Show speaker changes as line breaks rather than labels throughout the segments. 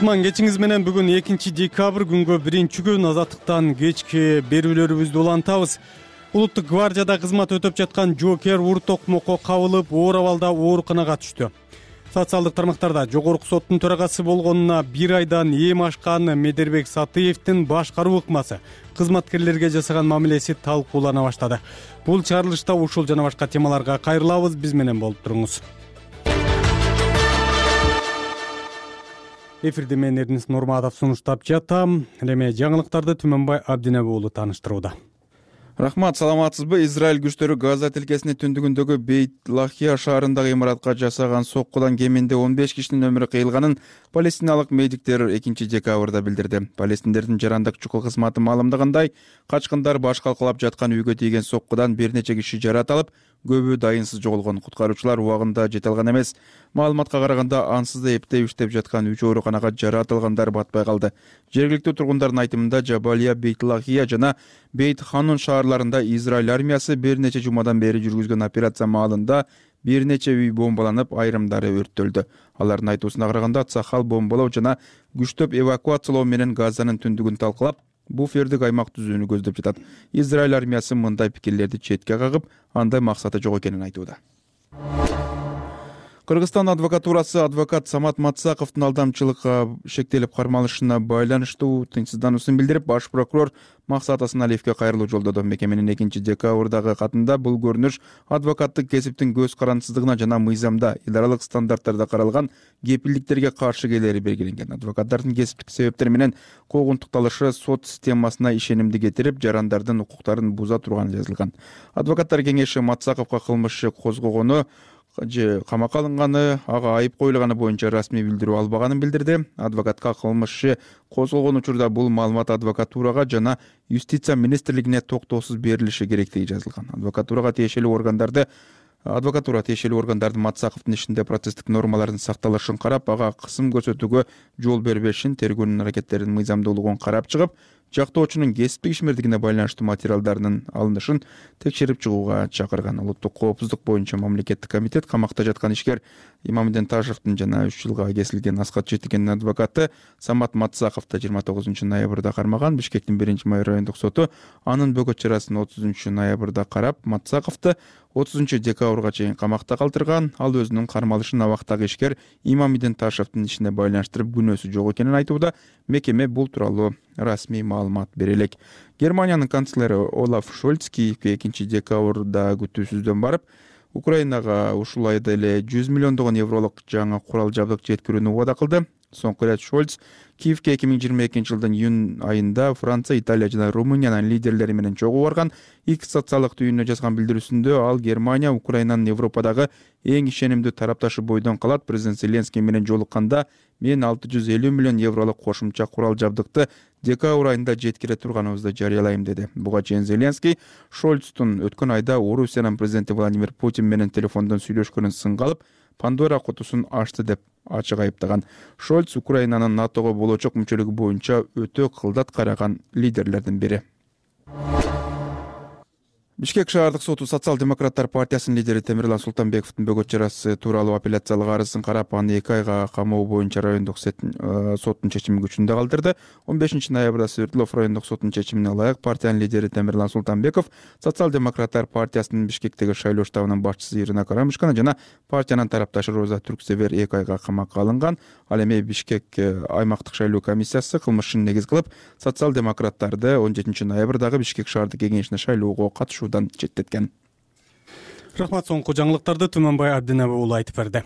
Кутман кечиңиз менен бүгүн 2 декабрь күнгө биринчи күн азаттыктан кечки берүүлөрүбүздү улантабыз. Улуттук гвардияда кызмат өтөп жаткан жоокер ур токмокко кабылып, оор абалда ооруканага түштү. Социалдык тармактарда жогорку соттун төрагасы болгонуна 1 айдан эми ашкан Медербек Сатыевдин башкаруу ыкмасы кызматкерлерге жасаган мамилеси талкуулана баштады. Бул чыгарылышта ушул жана башка темаларга кайрылабыз, биз менен болуп туруңуз. Эфирде мен Эрдинис Нурматов сунуштап жатам. Эми жаңылыктарды Түмөнбай Абдинеби уулу тааныштырууда.
Рахмат, саламатсызбы? Израиль күчтөрү Газа тилкесинин түндүгүндөгү Бейт-Лахия шаарындагы имаратка жасаган соккудан кеминде 15 кишинин өмүрү кыйылганын палестиналык медиктер 2 декабрда билдирди. Палестиндердин жарандык чукул кызматы маалымдагандай, качкындар баш калкалап жаткан үйгө тийген соккудан бир нече киши жаратылып, көбү дайынсыз жоголгон. Куткаруучулар убагында жете алган эмес. Маалыматка караганда, ансыз да эптеп иштеп жаткан 3 ооруканага жаратылгандар батпай калды. Жергиликтүү тургундардын айтымында, Жабалия, Бейт-Лахия жана Бейт-Ханун шаарларында Израиль армиясы бир нече жумадан бери жүргүзгөн операция маалында бир нече үй бомбаланып, айрымдары өрттөлдү. Алардын айтуусуна караганда, Цахал бомбалоо жана күчтөп эвакуациялоо менен Газанын түндүгүн талкалап, буфердик аймак түзүүнү көздөп жатат. Израиль армиясы мындай пикирлерди четке кагып, андай максаты жок экенин айтууда. Кыргызстан адвокатурасы адвокат Самат Мацаковдун алдамчылыкка шектелип кармалышына байланыштуу тынчсыздануусун билдирип, баш прокурор Максат Асаналиевге кайрылуу жолдоду. Мекеменин 2 декабрдагы катында бул көрүнүш адвокаттык кесиптин көз карандысыздыгына жана мыйзамда, эл аралык стандарттарда каралган кепилдиктерге каршы келери белгиленген. Адвокаттардын кесиптик себептер менен куугунтукталышы сот системасына ишенимди кетирип, жарандардын укуктарын буза турганы жазылган. Адвокаттар кеңеши Мацаковго кылмыш иши козгогону же камакка алынганы, ага айып коюлганы боюнча расмий билдирүү албаганын билдирди. Адвокатка кылмыш иши козголгон учурда бул маалымат адвокатурага жана юстиция министрлигине токтоосуз берилиши керектиги жазылган. Адвокатура тиешелүү органдардын Мацаковдун ишинде процесстик нормалардын сакталышын карап, ага кысым көрсөтүүгө жол бербешин, тергөөнүн аракеттеринин мыйзамдуулугун карап чыгып, жактоочунун кесиптик ишмердигине байланыштуу материалдарынын алынышын текшерип чыгууга чакырган. Улуттук коопсуздук боюнча мамлекеттик комитет камакта жаткан ишкер Имамиден Ташевдин жана 3 жылга кесилген Аскат Жетигендин адвокаты Самат Мацаковду 29 ноябрда кармаган. Бишкектин 1-майыр райондук соту анын бөгөт чарасын 30 ноябрда карап, Мацаковду 30 декабрга чейин камакта калтырган. Ал өзүнүн кармалышын абактагы ишкер Имамиден Ташевдин ишине байланыштырып, күнөөсү жок экенин айтууда. Мекеме бул тууралуу расмий маалымат бере элек. Германиянын канцлери Олаф Шольц Киевге 2 декабрда күтүүсүздөн барып, Украинага ушул айда эле 100 миллиондогон евролук жаңы курал жабдык жеткирүүнү убада кылды. Соңку ирет Шольц Киевге 2022 жылдын июнь айында Франция, Италия жана Румыниянын лидерлери менен чогуу барган. Икс социалдык түйүнүнө жазган билдирүүсүндө ал Германия Украинанын Европадагы эң ишенимдүү тарапташы бойдон калат. Президент Зеленский менен жолукканда мен 650 миллион евролук кошумча курал жабдыкты декабрь айында жеткире турганыбызды жарыялайм деди. Буга чейин Зеленский Шольцтун өткөн айда Орусиянын президенти Владимир Путин менен телефондон сүйлөшкөнүн сынга алып, Пандора кутусун ачты деп ачык айыптаган. Шольц Украинанын НАТОго болочок мүчөлүгү боюнча өтө кылдат караган лидерлердин бири. Бишкек шаардык соту Социал-демократтар партиясынын лидери Темирлан Султанбековдун бөгөт чарасы тууралуу апелляциялык арызын карап, аны 2 айга камоо боюнча райондук соттун чечими күчүндө калтырды. 15 ноябрда Свердлов райондук соттун чечимине ылайык партиянын лидери Темирлан Султанбеков Социал-демократтар партиясынын Бишкектеги шайлоо штабынын башчысы Ирина Карамышкина жана партиянын тарапташы Роза Түрксевер 2 айга камакка алынган. Ал эми Бишкек аймактык шайлоо комиссиясы кылмышын негиз кылып, социал-демократтарды 17 ноябрдагы Бишкек шаардык кеңешине шайлоого катышуудан четтеткен.
Рахмат, соңку жаңылыктарды Түмөнбай Абдинеби уулу айтып берди.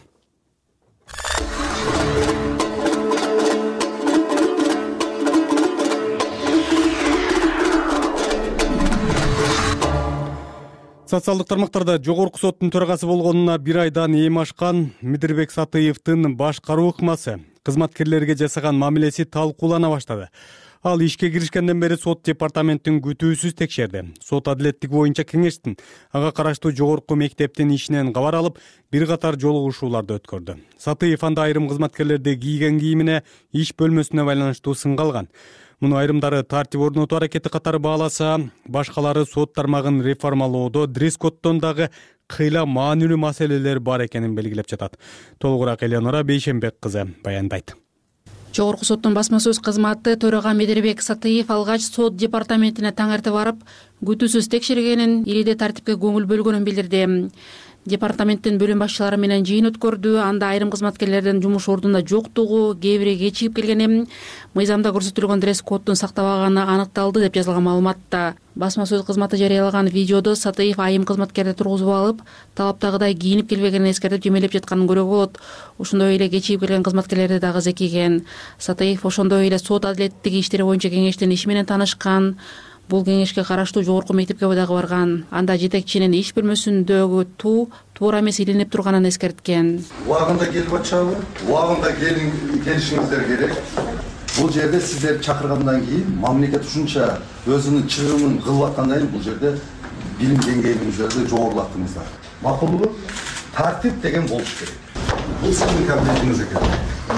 Социалдык тармактарда жогорку соттун төрагасы болгонуна 1 айдан эми ашкан Медербек Сатыевдин башкаруу ыкмасы кызматкерлерге жасаган мамилеси талкуулана баштады. Ал ишке киришкенден бери сот департаменттин күтүүсүз текшерди. Сот адилеттик боюнча кеңештин ага караштуу жогорку мектептин ишинен кабар алып, бир катар жолугушууларды өткөрдү. Сатыев анда айрым кызматкерлерди кийген кийимине иш бөлмөсүнө байланыштуу сынга алган. Муну айрымдары тартип орнотуу аракети катары бааласа, башкалары сот тармагын реформалоодо дресс-коддон дагы кыйла маанилүү маселелер бар экенин белгилеп жатат. Толугураак Элеонора Бейшенбек кызы баяндайт.
Жогорку соттун басма сөз кызматы төрага Медербек Сатыев алгач сот департаментине таң эрте барып, күтүүсүз текшергенин, ириде тартипке көңүл бөлгөнүн билдирди. Департаменттин бөлүм башчылары менен жыйын өткөрдү. Анда айрым кызматкерлердин жумуш ордунда жоктугу, кээ бири кечигип келгени, мыйзамда көрсөтүлгөн дресс коддун сактабаганы аныкталды деп жазылган маалыматта. Басма сөз кызматы жарыялаган видеодо Сатыев айым кызматкерди тургузуп алып, талаптагыдай кийинип келбегенин эскертип жемелеп жатканын көрүүгө болот. Ошондой эле кечигип келген кызматкерлерди дагы зекиген. Сатыев ошондой эле сот адилеттиги иштери боюнча кеңештин иши менен таанышкан. Бул кеңешке караштуу жогорку мектепке дагы барган. Анда жетекчинин иш бөлмөсүндөгү туура эмес илинип турганын эскерткен.
Убагында келип атышабы? Убагында келишиңиздер керек. Бул жерде сиздерди чакыргандан кийин мамлекет ушунча өзүнүн чыгымын кылып аткандан кийин бул жерде билим деңгээлиңиздерди жогорулаттыңыздар. Макулбу? Тартип деген болуш керек. Бул сиздин кабинетиңиз экен.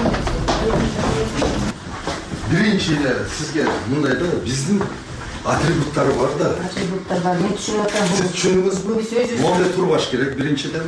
Биринчи эле сизге мындай да биздин атрибуттары бар да.
Атрибуттар бар. Мен түшүнүп атам.
Сиз түшүндүңүзбү? Мондай турбаш керек биринчиден.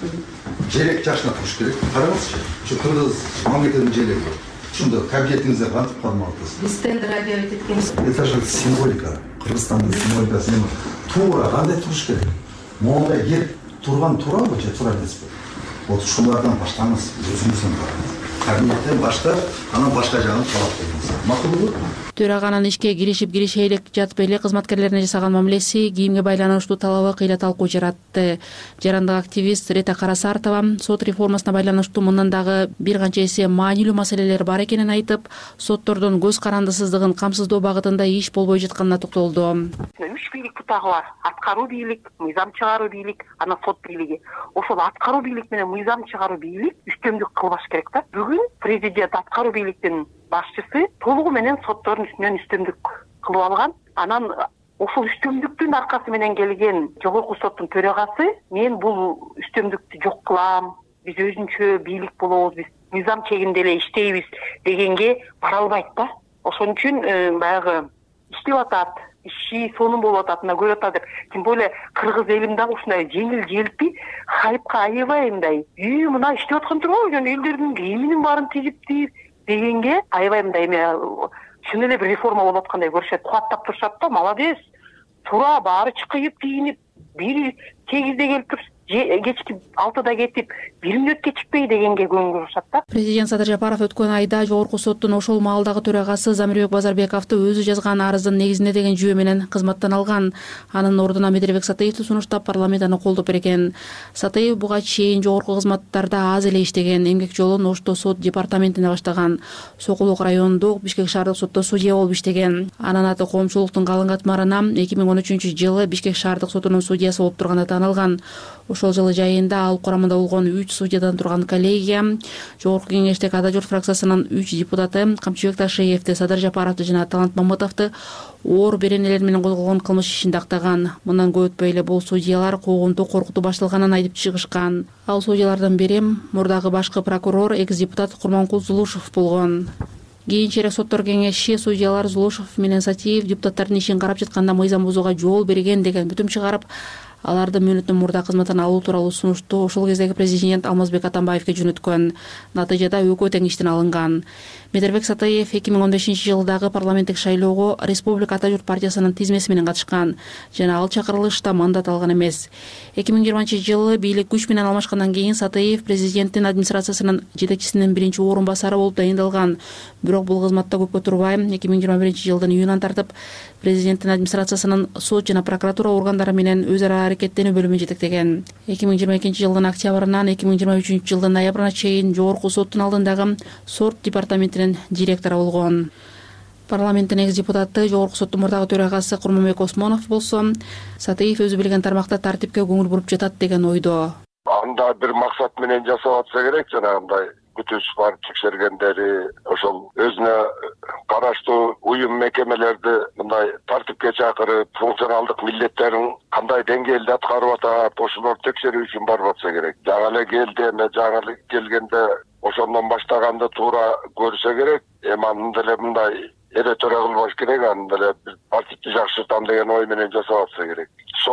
Желек жашына туруш керек. Караңызчы. Şu кыргыз мамлекеттин желеги. Ушунда кабинетиңизде кантип калмактысыз?
Биз тендер объявить эткенбиз.
Это же символика. Кыргызстандын символикасы эми. Туура кандай туруш керек? Мондай келип турган туурабы же туура эмеспи? Вот ушулардан баштаңыз, өзүңүздөн барыңыз. Кабинеттен баштап, анан башка жагын талап кылыңыз. Макулбу?
Төраганын ишке кирише элек жатып эле кызматкерлерине жасаган мамилеси кийимге байланыштуу талабы кыйла талкуу жаратты. Жарандык активист Рета Карасартова сот реформасына байланыштуу мындан дагы бир канча эсе маанилүү маселелер бар экенин айтып, соттордун көз карандысыздыгын камсыздоо багытында иш болбой жатканына токтолду.
3 бийлик бутагы бар. Аткаруу бийлик, мыйзам чыгаруу бийлик, анан сот бийлиги. Ошол аткаруу бийлик менен мыйзам чыгаруу бийлик үстөмдүк кылбаш керек да. Бүгүн президент аткаруу бийликтин башчысы толугу менен соттордун үстүнөн үстөмдүк кылып алган. Анан ошол үстөмдүктүн аркасы менен келген жогорку соттун төрагасы мен бул үстөмдүктү жок кылам, биз өзүнчө бийлик болобуз, биз мыйзам чегинде эле иштейбиз дегенге бара албайт да. Ошон үчүн баягы иштеп атат, иши сонун болуп атат, мына көрүп атат деп. Тем более кыргыз элим дагы ушундай жеңил желпи хайпка аябай мындай мына иштеп аткан турбайбы, элдердин кийиминин баарын тигипти дегенге аябай мындай эме чын эле бир реформа болуп аткандай көрүшөт, кубаттап турушат да, молодец. Туура баары чыкыйып кийинип, бири 8-де келип туруп, кечки 6-да кетип, 1 мүнөт кечикпей дегенге көңүл бурушат да.
Президент Садыр Жапаров өткөн айда жогорку соттун ошол маалдагы төрагасы Замирбек Базарбековду өзү жазган арыздын негизинде деген жүйө менен кызматтан алган. Анын ордуна Медербек Сатыевди сунуштап парламент аны колдоп берген. Сатыев буга чейин жогорку кызматтарда аз эле иштеген, эмгек жолун Ошто сот департаментине баштаган. Сокулук районундук Бишкек шаардык сотто судья болуп иштеген. Анын аты коомчулуктун калың катмарына 2013-жылы Бишкек шаардык сотунун судьясы болуп турганда таанылган. Ошол жылы жайында ал курамында болгон 3 судьядан турган коллегия жогорку кеңештеги Ада журт фракциясынын 3 депутаты Камчыбек Ташиевди, Садыр Жапаровду жана Талант Мамытовду оор беренелер менен козголгон кылмыш ишинде актаган. Мындан көп өтпөй эле бул судьялар куугунту коркутуу башталганын айтып чыгышкан. Ал судьялардын бири мурдагы башкы прокурор, экс-депутат Курманкул Зулушев болгон. Кийинчерээк соттор кеңеши судьялар Зулушев менен Сатиев депутаттардын ишин карап жатканда мыйзам бузууга жол берген деген бүтүм чыгарып, аларды мөөнөттөн мурда кызматтан алуу тууралуу сунушту ошол кездеги президент Алмазбек Атамбаевге жөнөткөн. Натыйжада экөө тең иштен алынган. Медербек Сатыев 2015-жылдагы парламенттик шайлоого Республика Ата журт партиясынын тизмеси менен катышкан жана ал чакырылышта мандат алган эмес. 2020-жылы бийлик күч менен алмашкандан кийин Сатыев президенттин администрациясынын жетекчисинин биринчи орун басары болуп дайындалган. Бирок бул кызматта көпкө турбай 2021-жылдын июнан тартып президенттин администрациясынын сот жана прокуратура органдары менен өз ара аракеттенүү бөлүмүн жетектеген. 2022-жылдын октябрынан 2023-жылдын ноябрына чейин жогорку соттун алдындагы сот департаментинин директору болгон. Парламенттин экс-депутаты жогорку соттун мурдагы төрагасы Курманбек Осмонов болсо, Сатыев өзү билген тармакта тартипке көңүл буруп жатат деген ойдо.
Анда бир максат менен жасап атса керек, жанагындай күтүүсүз барып текшергендери, ошол өзүнө караштуу уюм мекемелерди мындай тартипке чакырып, функционалдык милдеттерин кандай деңгээлде аткарып атат, ошолорду текшерүү үчүн барып атса керек. Жаңы эле келди, эми жаңы эле келгенде ошондон баштаганды туура көрсө керек. Эми анын деле мындай эре төрө кылбаш керек, анын деле бир тартипти жакшыртам деген ой менен жасап атса керек. Сот деп барып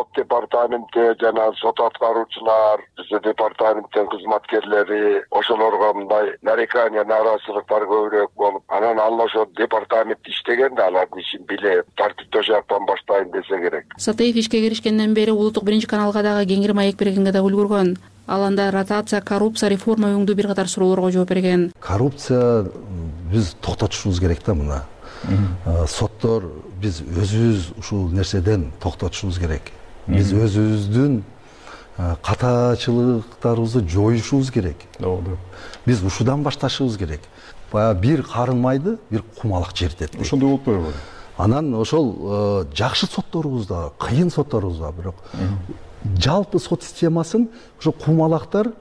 департаменти жана сот аткаруучулар, бизде департаменттин кызматкерлери ошолорго мындай нарекания, нааразычылыктар көбүрөөк болуп, анан ал ошо департамент иштегенде алардын ишин биле тартиптөө жактан баштайын десе керек.
Сатаев ишке киришкенден бери улуттук биринчи каналга дагы кеңири маек бергенге да үлгүргөн. Ал анда ротация, коррупция, реформа өңдүү бир катар суроолорго жооп берген.
Коррупция биз токтотушубуз керек да мына. Соттор биз өзүбүз ушул нерседен токтотушубуз керек. Биз өзүбүздүн катачылыктарыбызды жоюшубуз керек. Биз ушудан башташыбыз керек. Баягы бир карын майды бир кумалак чертет.
Ошондой болуп турбайбы?
Анан ошол жакшы сотторубуз да, кыйын сотторубуз да, бирок жалпы сот системасын ошо кумалактар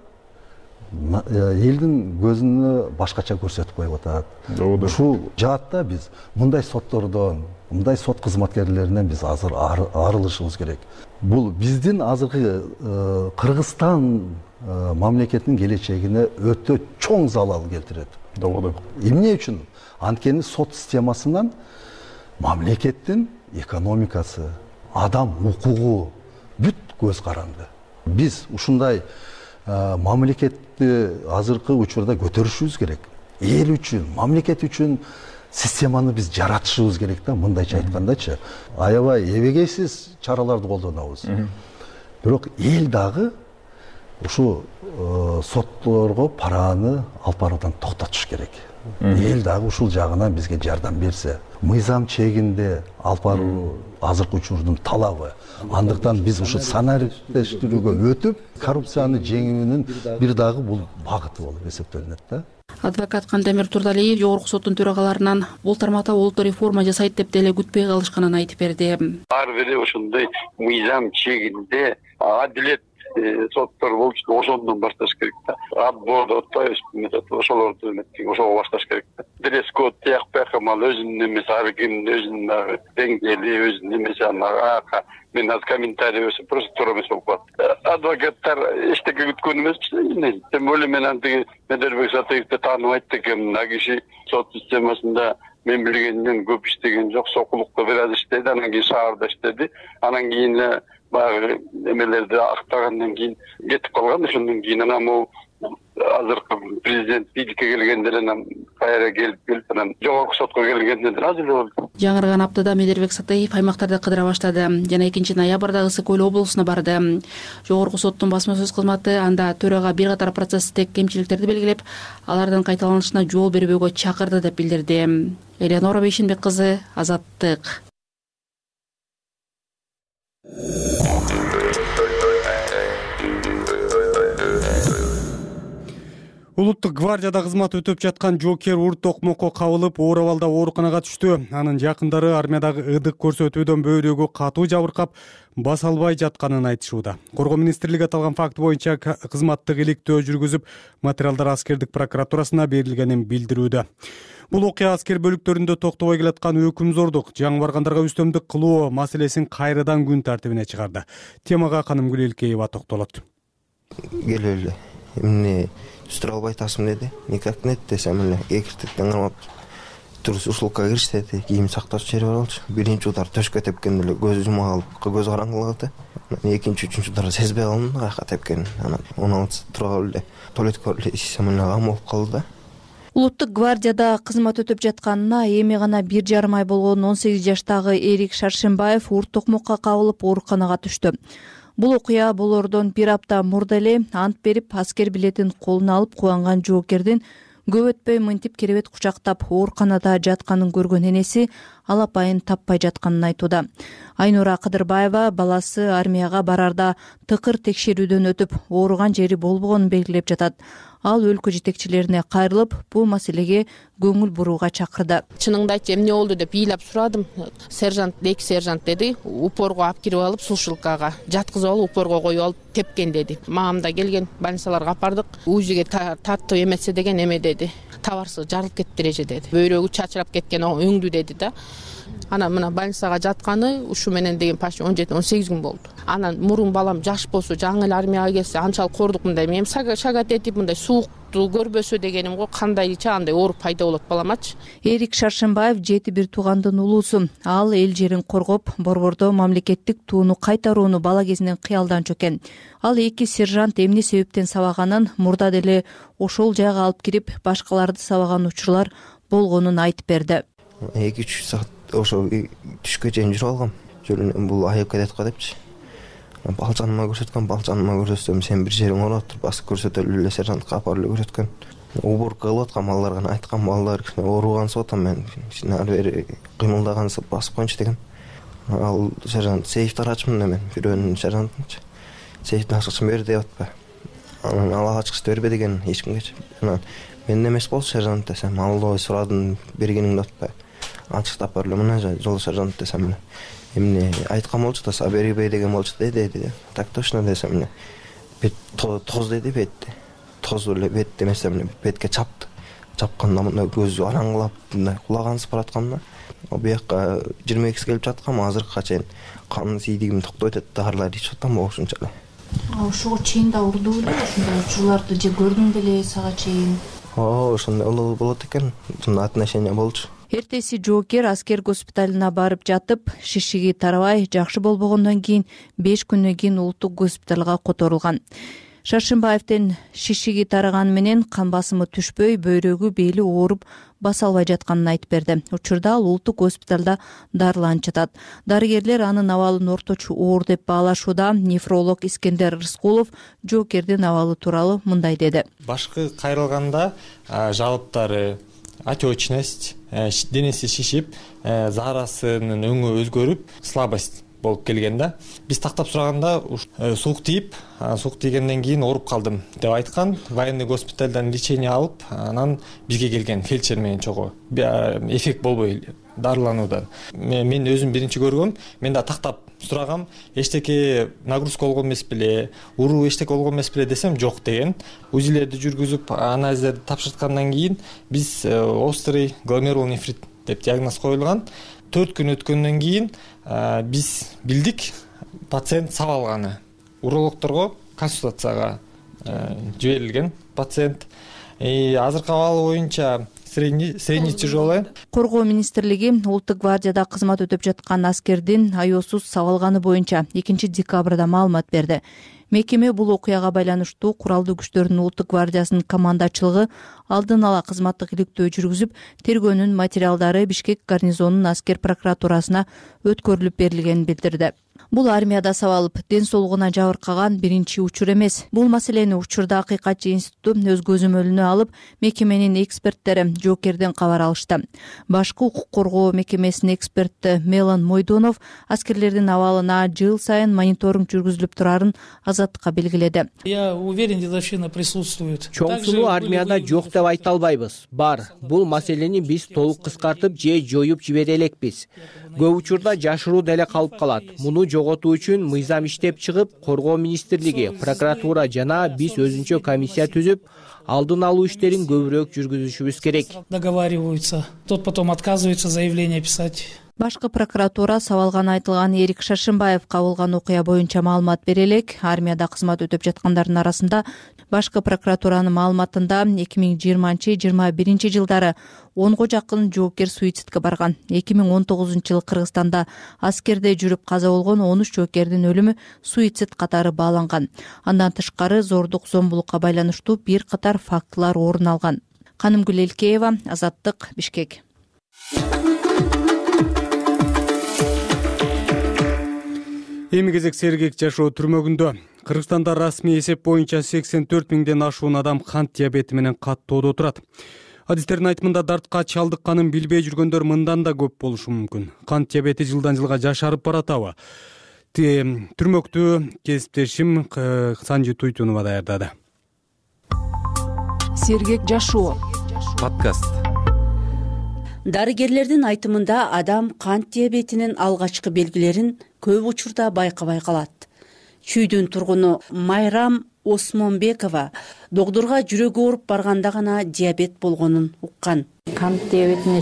элдин көзүнө башкача көрсөтүп коюп атат. Ушул жаатта биз мындай соттордон, мындай сот кызматкерлеринен биз азыр арылышыбыз керек. Бул биздин азыркы Кыргызстан мамлекетинин келечегине өтө чоң залал келтирет. Эмне үчүн? Анткени сот системасынан мамлекеттин экономикасы, адам укугу бүт көз каранды. Биз ушундай мамлекетти азыркы учурда көтөрүшүбүз керек. Эл үчүн, мамлекет үчүн системаны биз жаратышыбыз керек да, мындайча айткандачы. Аябай эбегейсиз чараларды колдонобуз. Бирок эл дагы ушу сотторго параны алып баруудан токтотуш керек. Эл дагы ушул жагынан бизге жардам берсе, мыйзам чегинде алып баруу азыркы учурдун талабы. Андыктан биз ушу санариптештирүүгө өтүп, коррупцияны жеңүүнүн бир дагы бул багыты болуп эсептелинет да.
Адвокат Кантемир Турдалиев жогорку соттун төрагаларынан бул тармакта олуттуу реформа жасайт деп деле күтпөй калышканын айтып берди.
Ар бири ошондой мыйзам чегинде адилет соттор болчу, ошондон башташ керек да. Отбор метод ошолорду ошого башташ керек да. Дресс-код тияк мал өзүнүн эмеси, ар кимдин өзүнүн деңгээли, өзүнүн эмеси, анага мен аз комментарий берсем просто туура эмес болуп калат. Адвокаттар эчтеке күткөн эмес. Тем более мен антиги Медербек Сатаевди тааныбайт экенмин. А киши сот системасында мен билгенден көп иштеген жок, Сокулукта бир аз иштеди, анан кийин шаарда иштеди, анан кийин баягы эмелерди актагандан кийин кетип калган. Ошондон кийин анан могу азыркы президент бийликке келгенде анан кайра келип анан жогорку сотко келгенде азыр болду.
Жаңырган аптада Медербек Сатаев аймактарды кыдыра баштады жана 2-ноябрда Ысык Көл облусуна барды. Жогорку соттун басма сөз кызматы анда төрага бир катар процесстик кемчиликтерди белгилеп, алардын кайталанышына жол бербөөгө чакырды деп билдирди. Элеонора Бейшенбек кызы, Азаттык.
Улуттук гвардияда кызмат өтөп жаткан жокер урт токмокко кабылып, оор абалда ооруканага түштү. Анын жакындары армиядагы ɨдык көрсөтүүдөн бөйрөгү катуу жабыркап, баса албай жатканын айтышууда. Коргоо министрлиги аталган факт боюнча кызматтык иликтөө жүргүзүп, материалдар аскердик прокуратурасына берилгенин билдирүүдө. Бул окуя аскер бөлүктөрүндө токтобой келаткан өкүмзордук, жаңы баргандарга үстөмдүк кылуу маселесин кайрадан күн тартибине чыгарды. Темага Канымгүл Элкеева токтолот.
Келели, эмне түстүрө албай атасың деди. Никак нет десем эле экиртиктен кармап турус ушулукка кириш деди. Кийим сакташ жери бар болчу. Биринчи удар төшкө тепкен эле көз жума алып, көз караңгы калды. Экинчи, үчүнчү удар сезбей калдым, каяка тепкен. Анан 16 тура эле туалетке ишсем эле кам болуп калды да.
Улуттук гвардияда кызмат өтөп жатканына эми гана 1,5 ай болгон 18 жаштагы Эрик Шаршембаев урт токмокко кабылып ооруканага түштү. Бул окуя болордон бир апта мурда эле ант берип аскер билетин колуна алып кубанган жоокердин көп өтпөй мынтип керебет кучактап ооруканада жатканын көргөн энеси алапайын таппай жатканын айтууда. Айнура Кыдырбаева баласы армияга барарда тыкыр текшерүүдөн өтүп, ооруган жери болбогонун белгилеп жатат. Ал өлкө жетекчилерине кайрылып, бул маселеге көңүл бурууга чакырды.
Чыныңды айтчы, эмне болду деп ыйлап сурадым. Сержант, эки сержант деди, упорго алып кирип алып, сушилкага жаткызып алып, упорго коюп алып тепкен деди. Мамамда келген больницаларга апардык. УЗИге таттуу эмесе деген эме деди. Табарсыз жарылып кетти дереже деди. Бөйрөгү чачырап кеткен, өңдү деди да. Анан мына больницага жатканы ушу менен деген почти 17-18 күн болду. Анан мурун балам жаш болсо, жаңы эле армияга келсе, анчалык кордук мындай. Мен шагат этип мындай суук спортту көрбөсө дегеним го, кандайча андай оору пайда болот баламачы.
Эрик Шаршенбаев 7 бир туугандын улуусу. Ал эл жерин коргоп, борбордо мамлекеттик тууну кайтарууну бала кезинен кыялданчу экен. Ал 2 сержант эмне себептен сабаганын, мурда деле ошол жайга алып кирип, башкаларды сабаган учурлар болгонун айтып берди.
2-3 саат ошо түшкө чейин жүрүп алгам. Бул айып кетет го депчи. Балжаныма көрсөтсөм, сен бир жериң ооруп туруп басып көрсөтөлү эле сержантка апарып эле көрсөткөн. Уборка кылып аткан балдарга айткан, балдар ооругансы атам мен ары бери кыймылдагансы басып коюнчу деген. Ал сержант сейфти ачмын мен, бирөөнүн сержантынчы. Сейфтин ачкычын бер деп атпа. Анан ал ачкычты бербе деген эч кимгечи. Анан мен эмес болчу сержант десем, албай сурадым, бергениңди атпа. Ачыктап бер эле мына жол сержант десем эле. Эмне айткан болчу да, бербей деген болчу деди. Так точно десем эле. Бет тоз деди бетти. Тоз эле бет демесем бетке чапты. Чапканда мындай көзү араңгылап, мындай кулагансып баратканда, бияка 22 келип жаткам, азыркыга чейин кан сийдигим токтой атат, дарылар ичип атам ошончо эле.
Ошого чейин да урду беле, ушундай учурларды же көрдүң беле сага чейин?
Ошондой болот экен. Отношение болчу.
Эртеси жоокер аскер госпиталына барып жатып, шишиги тарабай, жакшы болбогондон кийин 5 күндөн кийин улуттук госпиталга которулган. Шаршенбаевдин шишиги тараганы менен кан басымы түшпөй, бөйрөгү, бели ооруп, баса албай жатканын айтып берди. Учурда ал улуттук госпиталда дарыланып жатат. Дарыгерлер анын абалын орточо оор деп баалашууда. Нефролог Искендер Рыскулов жоокердин абалы тууралуу мындай деди.
Башкы кайрылганда жалыптары, отечность, денеси шишип, заарасынын өңү өзгөрүп, слабость болуп келген да. Биз тактап сураганда суук тийип, суук тийгенден кийин ооруп калдым деп айткан. Военный госпиталдан лечение алып, анан бизге келген фельдшер менен чогуу. Эффект болбой дарылануудан. Мен өзүм биринчи көргөм, мен да тактап сурагам, эчтеке нагрузка болгон эмес беле, уруу эчтеке болгон эмес беле десем, жок деген. УЗИлерди жүргүзүп, анализдерди тапшырткандан кийин биз острый гломерулонефрит деп диагноз коюлган. 4 күн өткөндөн кийин биз билдик пациент сабалганы. Урологторго консультацияга жиберилген пациент. Азыркы абалы боюнча средний тяжелый.
Коргоо министрлиги Улуттук гвардияда кызмат өтөп жаткан аскердин айоосуз сабалганы боюнча 2 декабрда маалымат берди. Мекеме бул окуяга байланыштуу куралдуу күчтөрдүн Улуттук гвардиясынын командачылыгы алдын ала кызматтык иликтөө жүргүзүп, тергөөнүн материалдары Бишкек гарнизонунун аскер прокуратурасына өткөрүлүп берилгенин билдирди. Бул армияда сабалып, ден соолугуна жабыркаган биринчи учур эмес. Бул маселени учурда Акыйкатчы институту өз көзөмөлүнө алып, мекеменин эксперттери жоокерден кабар алышты. Башкы укук коргоо мекемесинин эксперти Мелан Мойдонов аскерлердин абалына жыл сайын мониторинг жүргүзүлүп турарын Азаттыкка белгиледи.
Я уверен, дедовщина присутствует.
Чоң сулуу армияда жок деп айта албайбыз. Бар. Бул маселени биз толук кыскартып же жоюп жибере элекпиз. Көп учурда жашыруу деле калып калат. Муну жоготуу үчүн мыйзам иштеп чыгып, Коргоо министрлиги, прокуратура жана биз өзүнчө комиссия түзүп, алдын алуу иштерин көбүрөөк жүргүзүшүбүз керек.
Договариваются. Тот потом отказывается заявление писать.
Башкы прокуратура сабалганы айтылган Эрик Шаршенбаев кабылган окуя боюнча маалымат бере элек. Армияда кызмат өтөп жаткандардын арасында башкы прокуратуранын маалыматында 2020-21 жылдары 10го жакын жоокер суицидке барган. 2019 жылы Кыргызстанда аскерде жүрүп каза болгон 13 жоокердин өлүмү суицид катары бааланган. Андан тышкары зордук, зомбулукка байланыштуу бир катар фактылар орун алган. Канымгүл Элкеева, Азаттык, Бишкек.
Эми кезек сергек жашоо түрмөгүндө. Кыргызстанда расмий эсеп боюнча 84 миңден ашуун адам кант диабети менен каттоодо турат. Адистердин айтымында дартка чалдыкканын билбей жүргөндөр мындан да көп болушу мүмкүн. Кант диабети жылдан жылга жашарып баратабы? Түрмөктүү кесиптешим Санжи Туйтунова даярдады.
Сергек жашоо
подкаст.
Дарыгерлердин айтымында адам кант диабетинин алгачкы белгилерин көп учурда байкабай калат. Чүйдүн тургуну Майрам Осмонбекова доктурга жүрөгү ооруп барганда гана диабет болгонун уккан.
Кант диабетине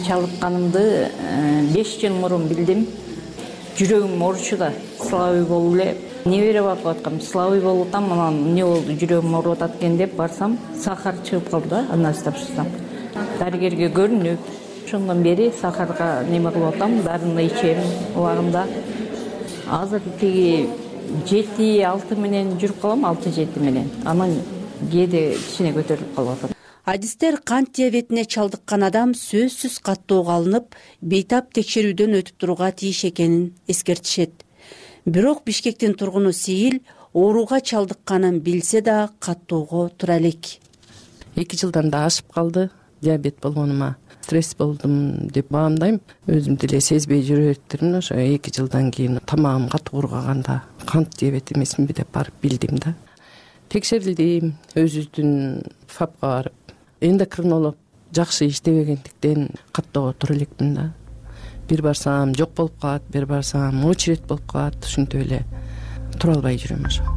чалдыкканымды 5 жыл мурун билдим. Жүрөгүм ооручу да, слабый болуп эле
небере багып аткам, слабый болуп атам, анан эмне болду, жүрөгүм ооруп атат экен деп барсам, сахар чыгып калды да, анасын тапшырсам. Дарыгерге көрүнүп, ошондон бери сахарга неме кылып атам, дарыны ичем убагында. Азыр тиги 7-6 менен жүрүп калам, 6-7 менен. Анан кээде кичине көтөрүлүп калып атат.
Адистер кант диабетине чалдыккан адам сөзсүз каттоого алынып, бейтап текшерүүдөн өтүп турууга тийиш экенин эскертишет. Бирок Бишкектин тургуну Сейил ооруга чалдыкканын билсе да каттоого тура элек.
2 жылдан да ашып калды диабет болгонума. Стресс болдум деп баамдайм. Өзүм деле сезбей жүрөттүрмүн. Ошо 2 жылдан кийин тамагым катуу кургаганда кант диабет эмесминби деп барып билдим да. Текшерилдим, өзүбүздүн ФАПка барып. Эндокринолог жакшы иштебегендиктен каттоого тура элекмин да. Бир барсам жок болуп калат, бир барсам очередь болуп калат. Ушинтип эле тура албай жүрөм ошо.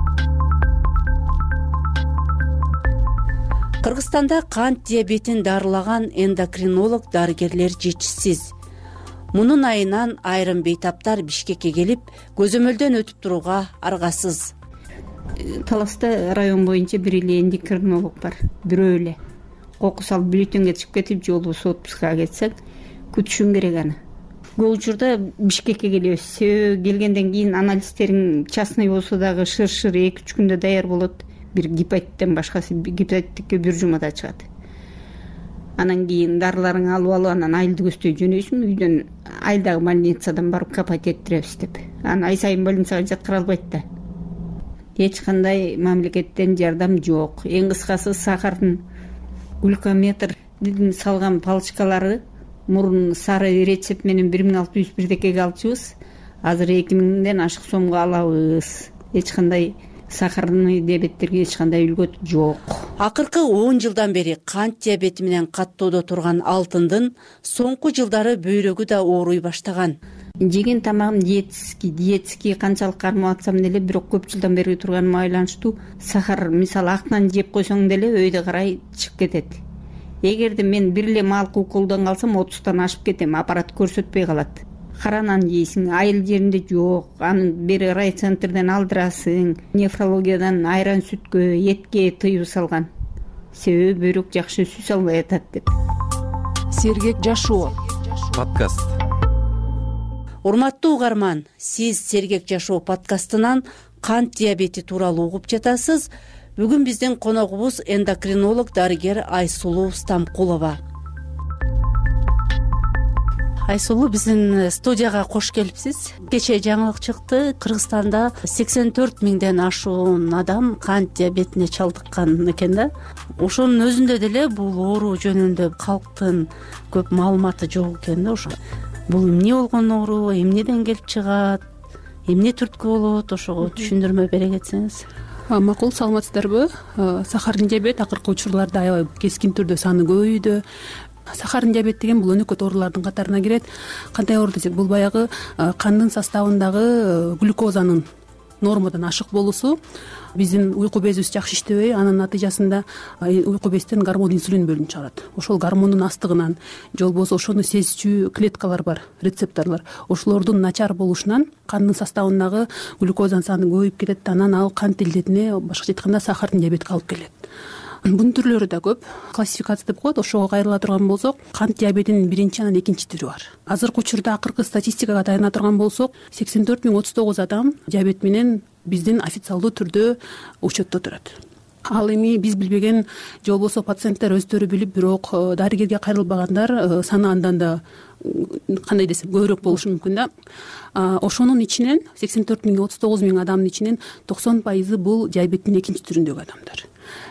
Кыргызстанда кант диабетин дарылаган эндокринолог дарыгерлер жетишсиз. Мунун айынан айрым бейтаптар Бишкекке келип, көзөмөлдөн өтүп турууга аргасыз.
Таласта район боюнча бир эле эндокринолог бар, бирөө эле. Кокус алып бюллетенге чыгып кетип, же болбосо отпускага кетсек, күтүшүң керек аны. Көп учурда Бишкекке келебиз. Себеби келгенден кийин анализдерин частный болсо дагы шыр 2-3 күндө даяр болот. Бир гепатиттен башкасы, гепатитке бир жумада чыгат. Анан кийин дарыларыңы алып, анан айылды көздөй жөнөйсүң, үйдөн айылдагы больницадан барып капать эттиребиз деп. Анан ай сайын больницага жаткыра албайт да. Эч кандай мамлекеттен жардам жок. Эң кыскасы сахардын глюкометр салган палочкалары мурун сары рецепт менен 1600 бирдекеге алчубуз. Азыр 2000ден ашык сомго алабыз. Эч кандай сахарный диабеттерге эч кандай үлгөт жок.
Акыркы 10 жылдан бери кант диабети менен каттоодо турган Алтындын соңку жылдары бөйрөгү да ооруй баштаган.
Жеген тамагым диетский канчалык кармап атсам деле, бирок көп жылдан бери турганыма байланыштуу сахар, мисалы актан жеп койсоң деле өйдө карай чыгып кетет. Эгерде мен бир эле малкы уколдон калсам 30тан ашып кетем, аппарат көрсөтпөй калат. Каранан жейсиң, айыл жеринде жок, аны бери райцентрден алдырасың, нефрологиядан айран сүткө, этке тыюу салган. Себеби бөйрөк жакшы сүз албай атат деп.
Сергек жашоо
подкаст.
Урматтуу угарман, сиз Сергек жашоо подкастынан кант диабети тууралуу угуп жатасыз. Бүгүн биздин коногубуз эндокринолог дарыгер Айсулуу Стамкулова. Айсулуу, биздин студияга кош келипсиз. Кечээ жаңылык чыкты, Кыргызстанда 84 миңден ашуун адам кант диабетине чалдыккан экен да. Ошонун өзүндө деле бул оору жөнүндө калктын көп маалыматы жок экен да. Ошо бул эмне болгон оору, эмнеден келип чыгат, эмне түрткү болот, ошого түшүндүрмө бере кетсеңиз.
Макул, саламатсыздарбы? Сахардын диабет акыркы учурларда аябай кескин түрдө саны көбөйдү. Сахардын диабет деген бул өнөкөт оорулардын катарына кирет. Кандай оору десек, бул баягы кандын составындагы глюкозанын нормадан ашык болуусу. Биздин уйку безибиз жакшы иштебей, анын натыйжасында уйку безден гормон инсулин бөлүнүп чыгарат. Ошол гормондун астыгынан, же болбосо ошону сезчү клеткалар бар, рецепторлор. Ошолордун начар болушунан кандын составындагы глюкозанын саны көбөйүп кетет, анан ал кант илдетине, башкача айтканда сахардын диабетке алып келет. Бунун түрлөрү да көп. Классификация деп коет. Ошого кайрыла турган болсок, кант диабетинин биринчи анан экинчи түрү бар. Азыркы учурда акыркы статистикага таяна турган болсок, 84,039 адам диабет менен биздин официалдуу түрдө учетто турат. Ал эми биз билбеген, же болбосо пациенттер өздөрү билип, бирок дарыгерге кайрылбагандар саны андан да кандай десем көбүрөөк болушу мүмкүн да. Ошонун ичинен 84,039 миң адамдын ичинен 90% бул диабеттин экинчи түрүндөгү адамдар.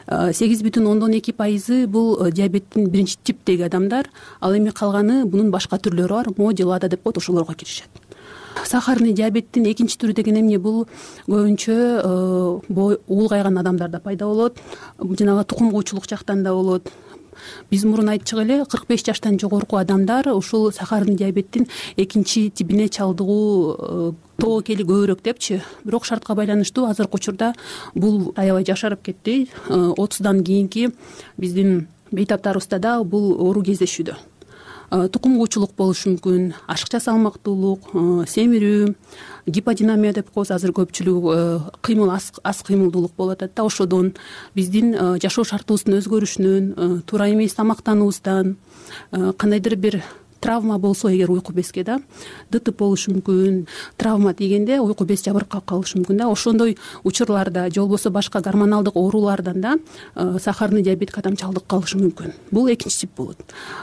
8,2% бул диабеттин биринчи типтеги адамдар, ал эми калганы бунун башка түрлөрү бар, мо же лада деп коет, ошолорго киришет. Сахарный диабеттин экинчи түрү деген эмне? Бул көбүнчө улгайган адамдарда пайда болот, жанагы тукум куучулук жактан да болот. Биз мурун айтчык эле, 45 жаштан жогорку адамдар ушул сахарный диабеттин экинчи тибине чалдыгуу тобокели көбүрөөк депчи. Бирок шартка байланыштуу азыркы учурда бул аябай жашарып кетти. 30дан кийинки биздин бейтаптарыбызда да бул оору кездешүүдө. тукум куучулук болушу мүмкүн, ашыкча салмактуулук, семирүү, гиподинамия деп коебуз. Азыр көпчүлүгү кыймыл, аз кыймылдуулук болуп атат да. Ошодон биздин жашоо шартыбыздын өзгөрүшүнөн, туура эмес тамактануубуздан, кандайдыр бир травма болсо эгер уйку безге да ДТП болушу мүмкүн, травма тийгенде уйку без жабыркап калышы мүмкүн да. Ошондой учурларда же болбосо башка гормоналдык оорулардан да сахарный диабетке адам чалдыгып калышы мүмкүн. Бул экинчи тип болот.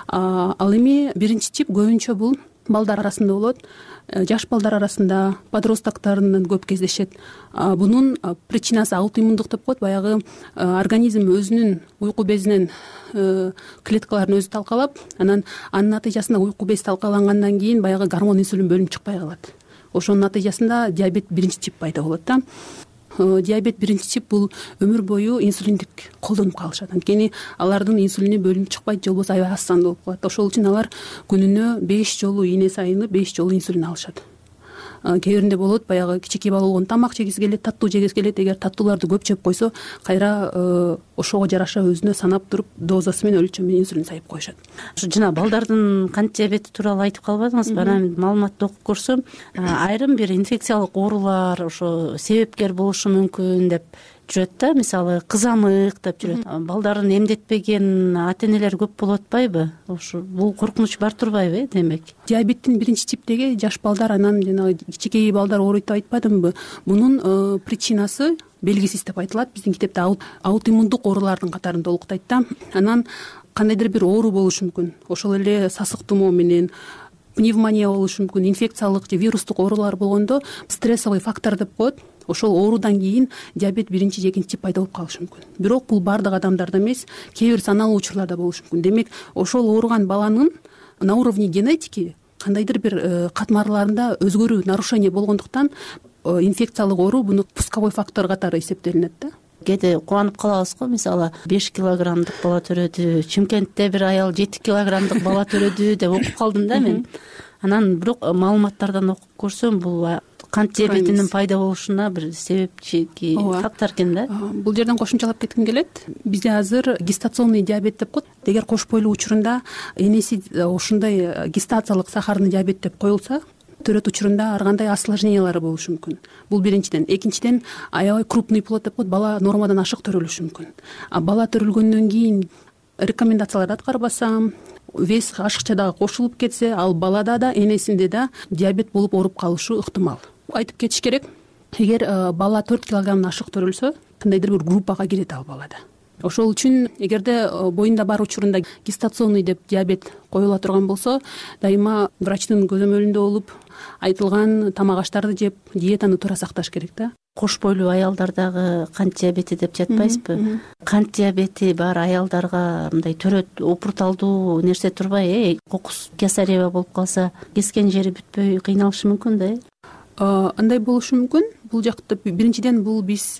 Ал эми биринчи тип көбүнчө бул балдар арасында болот. Жаш балдар арасында, подростокторунан көп кездешет. Бунун причинасы аутоиммундук деп коет. Баягы организм өзүнүн уйку безинен клеткаларын өзү талкалап, анан анын натыйжасында уйку без талкалангандан кийин баягы гормон инсулин бөлүнүп чыкпай калат. Ошонун натыйжасында диабет биринчи тип пайда болот да. Диабет биринчи тип бул өмүр бою инсулиндик колдонуп калышат. Анткени алардын инсулини бөлүнүп чыкпайт, же болбосо аябай аз санда болуп калат. Ошол үчүн алар күнүнө 5 жолу ийне сайыны 5 жолу инсулин алышат. Кээ биринде болот, баягы кичинекей бала болгондо тамак жегиси келет, таттуу жегиси келет. Эгер таттууларды көп жеп койсо, кайра ошого жараша өзүнө санап туруп дозасы менен өлчөмү менен инсулин сайып коюшат.
Жана балдардын кант диабети тууралуу айтып калбадыңызбы? Анан маалыматты окуп көрсөм, айрым бир инфекциялык оорулар ошо себепкер болушу мүмкүн деп жүрөт да. Мисалы кызамык деп жүрөт. Балдарын эмдетпеген ата энелер көп болуп атпайбы? Ошо бул коркунуч бар турбайбы демек?
Диабеттин биринчи типтеги жаш балдар, анан жанагы кичинекей балдар ооруйт деп айтпадымбы? Мунун причинасы белгисиз деп айтылат. Биздин китепте аутоиммундук оорулардын катарында толуктайт да. Анан кандайдыр бир оору болушу мүмкүн. Ошол эле сасык тумоо менен, пневмония болушу мүмкүн, инфекциялык же вирустук оорулар болгондо стрессовый фактор деп коет. Ошол оорудан кийин диабет биринчи же экинчи тип пайда болуп калышы мүмкүн. Бирок бул бардык адамдарда эмес, кээ бир саналуу учурларда болушу мүмкүн. Демек, ошол ооруган баланын на уровне генетики кандайдыр бир катмарларында өзгөрүү, нарушение болгондуктан инфекциялык оору буну пусковой фактор катары эсептелинет да.
Кээде кубанып калабыз го, мисалы 5 килограммдык бала төрөдү, Чымкентте бир аял 7 килограммдык бала төрөдү деп окуп калдым да мен. Анан бирок маалыматтардан окуп көрсөм, бул кант диабетинин пайда болушуна бир себепчи фактор экен да.
Бул жерден кошумчалап кетким келет. Бизде азыр гестационный диабет деп коет. Эгер кош бойлуу учурунда энеси ошондой гестациялык сахарный диабет деп коюлса, төрөт учурунда ар кандай осложнениялары болушу мүмкүн. Бул биринчиден. Экинчиден, аябай крупный плод деп коет. Бала нормадан ашык төрөлүшү мүмкүн. Бала төрөлгөндөн кийин рекомендацияларды аткарбасам, вес ашыкча дагы кошулуп кетсе, ал балада да, энесинде да диабет болуп ооруп калышы ыктымал. Айтып кетиш керек, эгер бала 4 килограммдан ашык төрөлсө, кандайдыр бир группага кирет ал балада. Ошол үчүн эгерде боюнда бар учурунда гестационный деп диабет коюла турган болсо, дайыма врачтын көзөмөлүндө болуп, айтылган тамак аштарды жеп, диетаны туура сакташ керек да.
Кош бойлуу аялдардагы кант диабети деп жатпайсызбы? Кант диабети бар аялдарга мындай төрөт опурталдуу нерсе турбай, кокус кесарева болуп калса, кескен жери бүтпөй кыйналышы мүмкүн да.
Андай болушу мүмкүн. Бул жакта биринчиден бул биз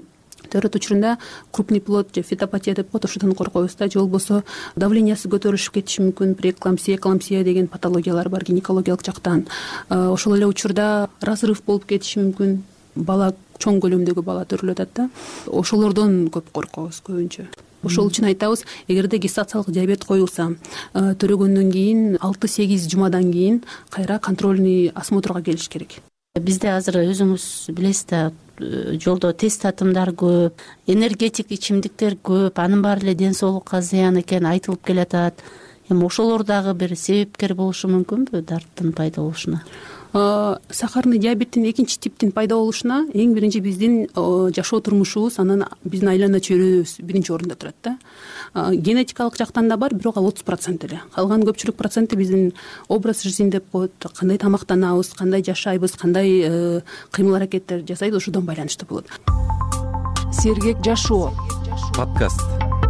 төрөт учурунда крупный плод же фетопатия деп коет, ошодон коркобуз да. Же болбосо давлениясы көтөрүлүп кетиши мүмкүн, преэклампсия, эклампсия деген патологиялар бар гинекологиялык жактан. Ошол эле учурда разрыв болуп кетиши мүмкүн. Бала чоң көлөмдөгү бала төрөлүп атат да. Ошолордон көп коркобуз көбүнчө. Ошол үчүн айтабыз, эгерде гестациялык диабет коюлса, төрөгөндөн кийин 6-8 жумадан кийин кайра контрольный осмотрга келиш керек.
Бизде азыр өзүңүз билесиз да, жолдо тест татымдар көп, энергетик ичимдиктер көп, анын баары эле ден соолукка зыян экени айтылып келатат. Эми ошолор дагы бир себепкер болушу мүмкүнбү дарттын пайда болушуна?
Сахарный диабеттин экинчи типтин пайда болушуна эң биринчи биздин жашоо турмушубуз, анан биздин айлана чөйрөбүз биринчи орунда турат да. Генетикалык жактан да бар, бирок ал 30% эле. Калган көпчүлүк проценти биздин образ жизни деп коет, кандай тамактанабыз, кандай жашайбыз, кандай кыймыл аракеттер жасайбыз, ошодон байланыштуу болот.
Сергек жашоо
подкаст.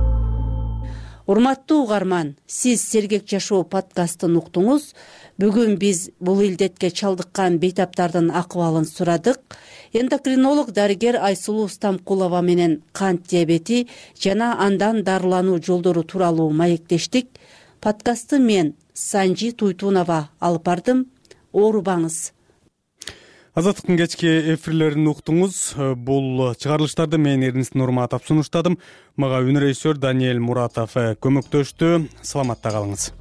Урматтуу угарман, сиз Сергек жашоо подкастын уктуңуз. Бүгүн биз бул илдетке чалдыккан бейтаптардын акыбалын сурадык. Эндокринолог дарыгер Айсулуу Стамкулова менен кант диабети жана андан дарылануу жолдору тууралуу маектештик. Подкастты мен Санжи Туйтунова алып бардым. Оорубаңыз.
Азаттыктын кечки эфирлерин уктуңуз. Бул чыгарылыштарды мен Эрнест Нурматов сунуштадым. Мага үнрежиссер Даниэль Муратов көмөктөштү. Саламатта калыңыз.